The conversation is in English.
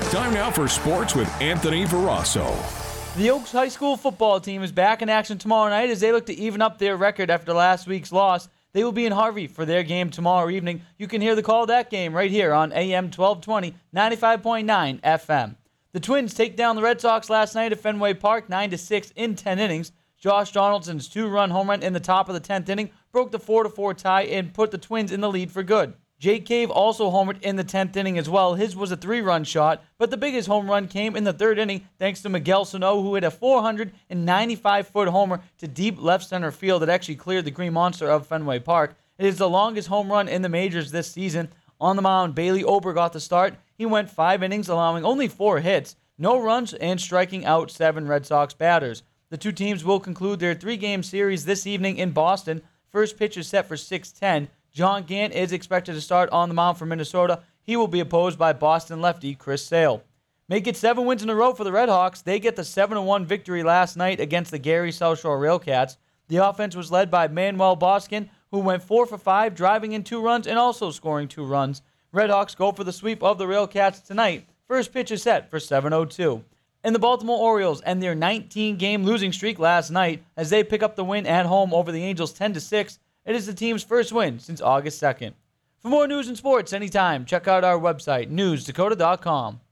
Time now for sports with Anthony Verasso. The Oaks High School football team is back in action tomorrow night as they look to even up their record after last week's loss. They will be in Harvey for their game tomorrow evening. You can hear the call of that game right here on AM 1220, 95.9 FM. The Twins take down the Red Sox last night at Fenway Park 9-6 in 10 innings. Josh Donaldson's 2-run home run in the top of the 10th inning broke the 4-4 tie and put the Twins in the lead for good. Jake Cave also homered in the 10th inning as well. His was a 3-run shot, but the biggest home run came in the 3rd inning thanks to Miguel Sano, who hit a 495-foot homer to deep left center field that actually cleared the Green Monster of Fenway Park. It is the longest home run in the majors this season. On the mound, Bailey Ober got the start. He went 5 innings, allowing only 4 hits, no runs, and striking out 7 Red Sox batters. The two teams will conclude their 3-game series this evening in Boston. First pitch is set for 6:10. John Gant is expected to start on the mound for Minnesota. He will be opposed by Boston lefty Chris Sale. Make it 7 wins in a row for the Redhawks. They get the 7-1 victory last night against the Gary South Shore Railcats. The offense was led by Manuel Boskin, who went 4 for 5, driving in 2 runs and also scoring 2 runs. Redhawks go for the sweep of the Railcats tonight. First pitch is set for 7:02. And the Baltimore Orioles end their 19-game losing streak last night as they pick up the win at home over the Angels 10-6. It is the team's first win since August 2nd. For more news and sports anytime, check out our website, newsdakota.com.